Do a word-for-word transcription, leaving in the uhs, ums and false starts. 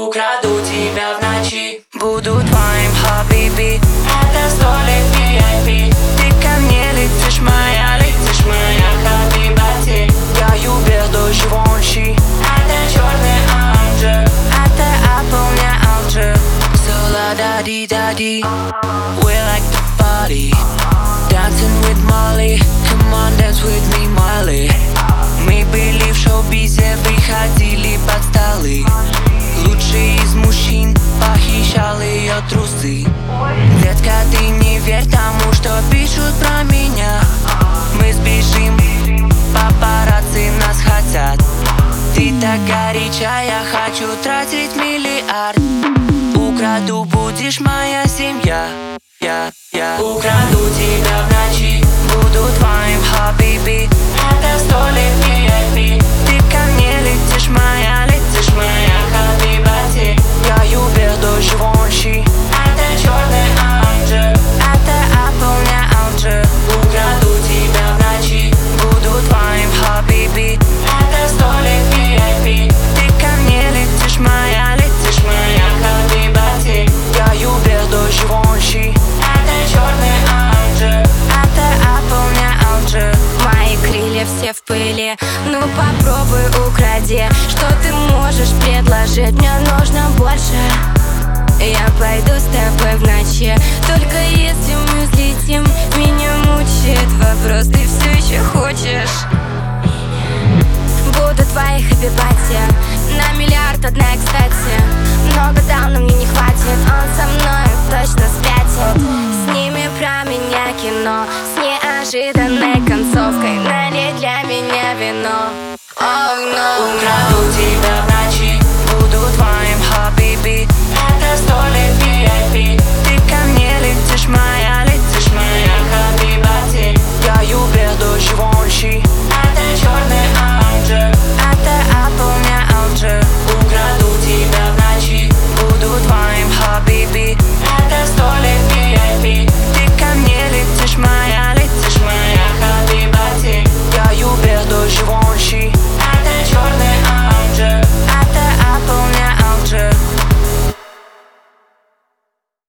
Украду тебя в ночи, буду твоим хабиби. Это столик ви ай пи. Ты ко мне летишь, моя, летишь, моя хабибати. Я юбер до живонши. Это черный анджел, это Apple, не Алджир. So la da di da di. We like to party, dancing with Molly. Come on, dance with me, Molly. Мы были в шоу-бизе, приходили под столы. Лучший из мужчин похищал ее трусы. Детка, ты не верь тому, что пишут про меня. Мы сбежим, папарацци нас хотят. Ты так горячая, я хочу тратить миллиард. Украду, будешь моя семья. Я, я украду тебя в ночи, буду твоим хабиби. Это столик ви ай пи. Ты ко мне летишь, моя, летишь, моя хабибати. Я юбер до живонши. Это черный анджел, это Apple, не Алджир. Украду тебя в ночи, буду твоим хабиби. Это столик ви ай пи. Ты ко мне летишь, моя, летишь, моя хабибати. Я юбер до живонши. Это черный анджел, это Apple, не Алджир. Мои крылья все в пыли, ну попробуй укради. Что ты можешь предложить? Мне нужно больше. Я пойду с тобой в ночи, только если мы взлетим. Меня мучает вопрос, ты все еще хочешь? Буду твоей хабибати, на миллиард одна, кстати. Много дал, но мне не хватит. Он со мной точно спятит. Сними про меня кино с неожиданной концовкой. Налей для меня вино. Oh no. Украду